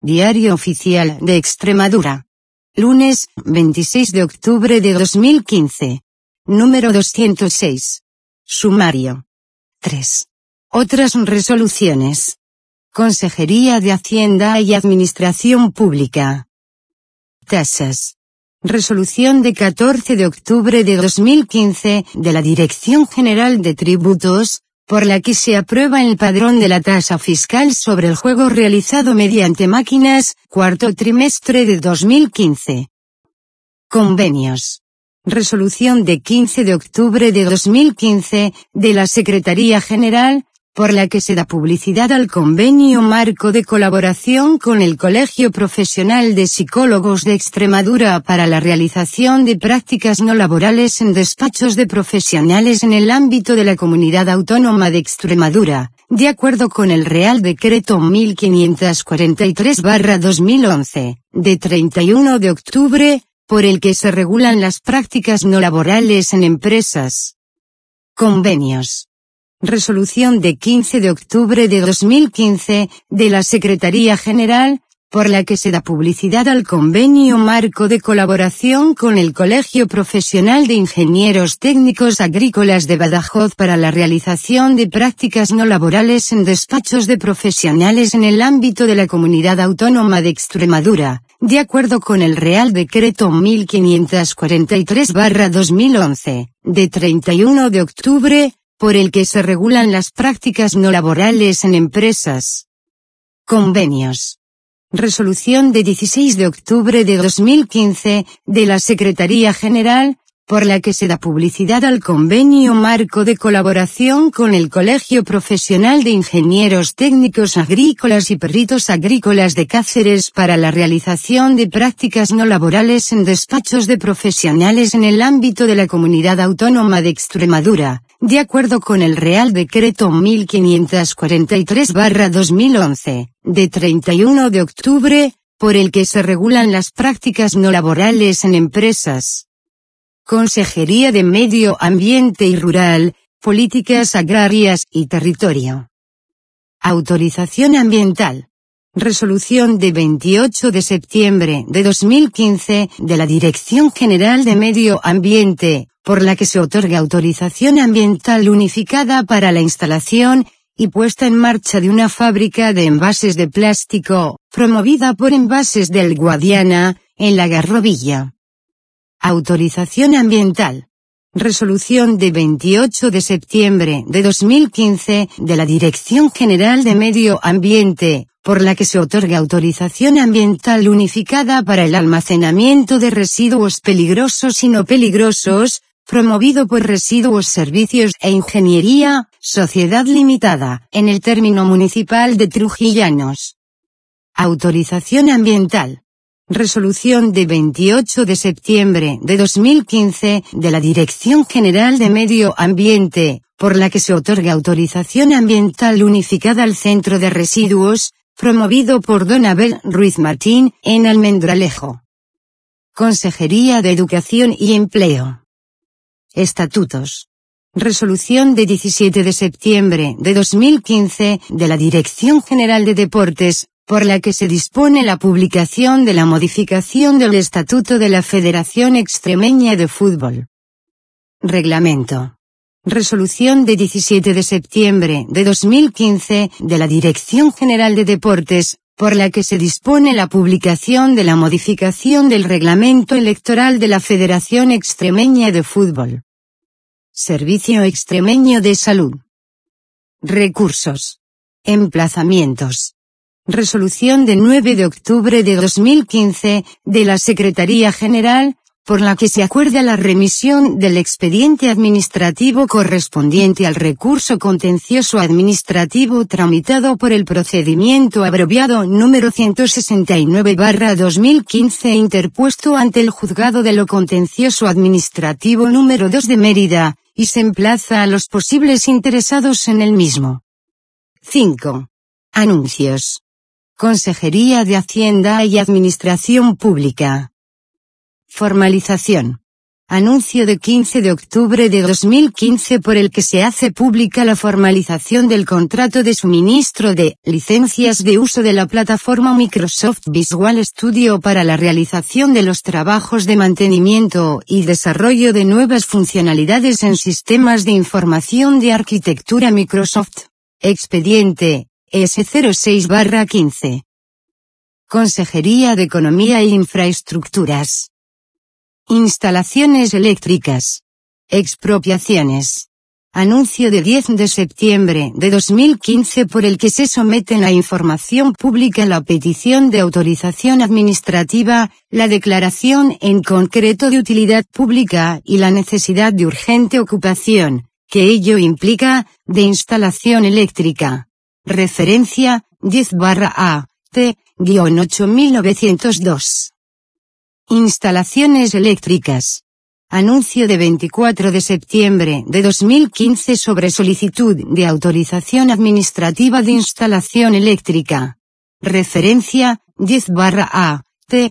Diario Oficial de Extremadura. Lunes, 26 de octubre de 2015. Número 206. Sumario. 3. Otras resoluciones. Consejería de Hacienda y Administración Pública. Tasas. Resolución de 14 de octubre de 2015 de la Dirección General de Tributos, por la que se aprueba el padrón de la tasa fiscal sobre el juego realizado mediante máquinas, cuarto trimestre de 2015. Convenios. Resolución de 15 de octubre de 2015 de la Secretaría General, por la que se da publicidad al convenio marco de colaboración con el Colegio Profesional de Psicólogos de Extremadura para la realización de prácticas no laborales en despachos de profesionales en el ámbito de la Comunidad Autónoma de Extremadura, de acuerdo con el Real Decreto 1543/2011, de 31 de octubre, por el que se regulan las prácticas no laborales en empresas. Convenios. Resolución de 15 de octubre de 2015, de la Secretaría General, por la que se da publicidad al convenio marco de colaboración con el Colegio Profesional de Ingenieros Técnicos Agrícolas de Badajoz para la realización de prácticas no laborales en despachos de profesionales en el ámbito de la Comunidad Autónoma de Extremadura, de acuerdo con el Real Decreto 1543/2011, de 31 de octubre, por el que se regulan las prácticas no laborales en empresas. Convenios. Resolución de 16 de octubre de 2015, de la Secretaría General, por la que se da publicidad al convenio marco de colaboración con el Colegio Profesional de Ingenieros Técnicos Agrícolas y Peritos Agrícolas de Cáceres para la realización de prácticas no laborales en despachos de profesionales en el ámbito de la Comunidad Autónoma de Extremadura, de acuerdo con el Real Decreto 1543/2011, de 31 de octubre, por el que se regulan las prácticas no laborales en empresas. Consejería de Medio Ambiente y Rural, Políticas Agrarias y Territorio. Autorización ambiental. Resolución de 28 de septiembre de 2015 de la Dirección General de Medio Ambiente, por la que se otorga autorización ambiental unificada para la instalación y puesta en marcha de una fábrica de envases de plástico, promovida por Envases del Guadiana, en La Garrovilla. Autorización ambiental. Resolución de 28 de septiembre de 2015 de la Dirección General de Medio Ambiente, por la que se otorga autorización ambiental unificada para el almacenamiento de residuos peligrosos y no peligrosos, promovido por Residuos Servicios e Ingeniería, Sociedad Limitada, en el término municipal de Trujillanos. Autorización ambiental. Resolución de 28 de septiembre de 2015 de la Dirección General de Medio Ambiente, por la que se otorga autorización ambiental unificada al Centro de Residuos, promovido por Don Abel Ruiz Martín, en Almendralejo. Consejería de Educación y Empleo. Estatutos. Resolución de 17 de septiembre de 2015 de la Dirección General de Deportes, por la que se dispone la publicación de la modificación del Estatuto de la Federación Extremeña de Fútbol. Reglamento. Resolución de 17 de septiembre de 2015 de la Dirección General de Deportes, por la que se dispone la publicación de la modificación del Reglamento Electoral de la Federación Extremeña de Fútbol. Servicio Extremeño de Salud. Recursos. Emplazamientos. Resolución de 9 de octubre de 2015, de la Secretaría General, por la que se acuerda la remisión del expediente administrativo correspondiente al recurso contencioso administrativo tramitado por el procedimiento abreviado número 169/2015 interpuesto ante el Juzgado de lo Contencioso Administrativo número 2 de Mérida, y se emplaza a los posibles interesados en el mismo. 5. Anuncios. Consejería de Hacienda y Administración Pública. Formalización. Anuncio de 15 de octubre de 2015 por el que se hace pública la formalización del contrato de suministro de licencias de uso de la plataforma Microsoft Visual Studio para la realización de los trabajos de mantenimiento y desarrollo de nuevas funcionalidades en sistemas de información de arquitectura Microsoft. Expediente S06/15. Consejería de Economía e Infraestructuras. Instalaciones eléctricas. Expropiaciones. Anuncio de 10 de septiembre de 2015 por el que se someten a información pública la petición de autorización administrativa, la declaración en concreto de utilidad pública y la necesidad de urgente ocupación, que ello implica, de instalación eléctrica. Referencia, 10/A, T-8902. Instalaciones eléctricas. Anuncio de 24 de septiembre de 2015 sobre solicitud de autorización administrativa de instalación eléctrica. Referencia, 10/A,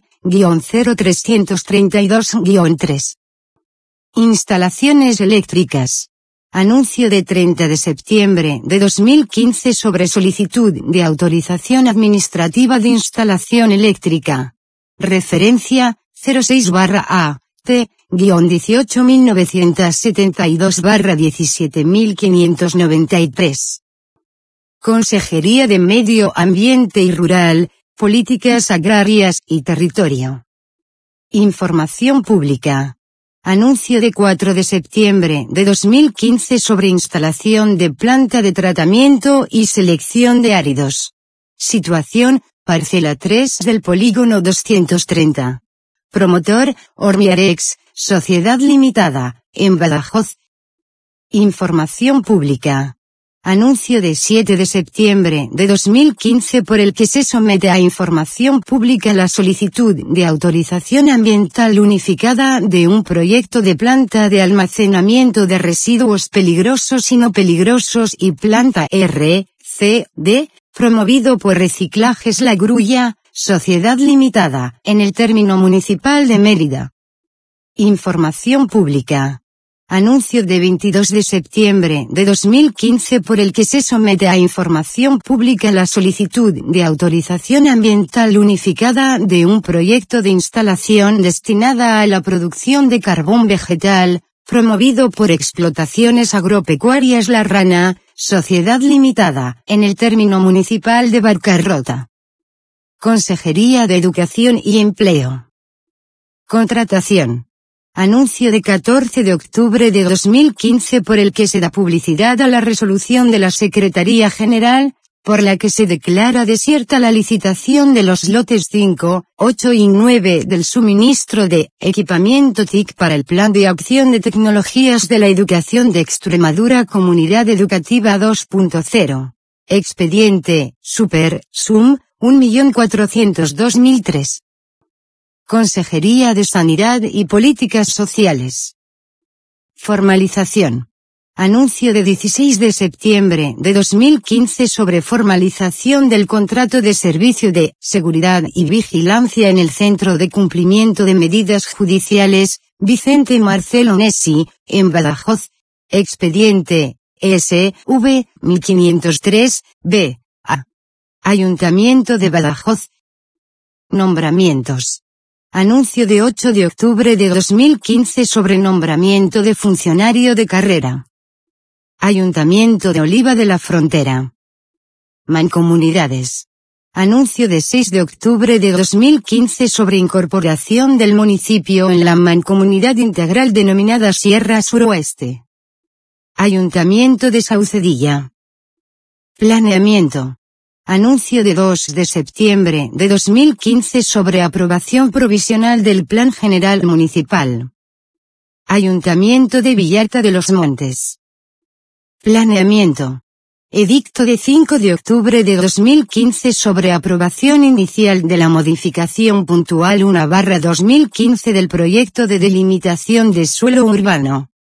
T-0332-3. Instalaciones eléctricas. Anuncio de 30 de septiembre de 2015 sobre solicitud de autorización administrativa de instalación eléctrica. Referencia, 06/A, T-18972-17593. Consejería de Medio Ambiente y Rural, Políticas Agrarias y Territorio. Información pública. Anuncio de 4 de septiembre de 2015 sobre instalación de planta de tratamiento y selección de áridos. Situación, parcela 3 del polígono 230. Promotor, Ormiarex, Sociedad Limitada, en Badajoz. Información pública. Anuncio de 7 de septiembre de 2015 por el que se somete a información pública la solicitud de autorización ambiental unificada de un proyecto de planta de almacenamiento de residuos peligrosos y no peligrosos y planta RCD, promovido por Reciclajes La Grulla, Sociedad Limitada, en el término municipal de Mérida. Información pública. Anuncio de 22 de septiembre de 2015 por el que se somete a información pública la solicitud de autorización ambiental unificada de un proyecto de instalación destinada a la producción de carbón vegetal, promovido por Explotaciones Agropecuarias La Rana, Sociedad Limitada, en el término municipal de Barcarrota. Consejería de Educación y Empleo. Contratación. Anuncio de 14 de octubre de 2015 por el que se da publicidad a la resolución de la Secretaría General, por la que se declara desierta la licitación de los lotes 5, 8 y 9 del suministro de equipamiento TIC para el Plan de Acción de Tecnologías de la Educación de Extremadura Comunidad Educativa 2.0. Expediente, Super, Sum, 1.402.003. Consejería de Sanidad y Políticas Sociales. Formalización. Anuncio de 16 de septiembre de 2015 sobre formalización del contrato de servicio de seguridad y vigilancia en el Centro de Cumplimiento de Medidas Judiciales, Vicente Marcelo Nessi, en Badajoz. Expediente, SV, 1503, B.A. Ayuntamiento de Badajoz. Nombramientos. Anuncio de 8 de octubre de 2015 sobre nombramiento de funcionario de carrera. Ayuntamiento de Oliva de la Frontera. Mancomunidades. Anuncio de 6 de octubre de 2015 sobre incorporación del municipio en la mancomunidad integral denominada Sierra Suroeste. Ayuntamiento de Saucedilla. Planeamiento. Anuncio de 2 de septiembre de 2015 sobre aprobación provisional del Plan General Municipal. Ayuntamiento de Villalta de los Montes. Planeamiento. Edicto de 5 de octubre de 2015 sobre aprobación inicial de la modificación puntual 1/2015 del proyecto de delimitación de suelo urbano.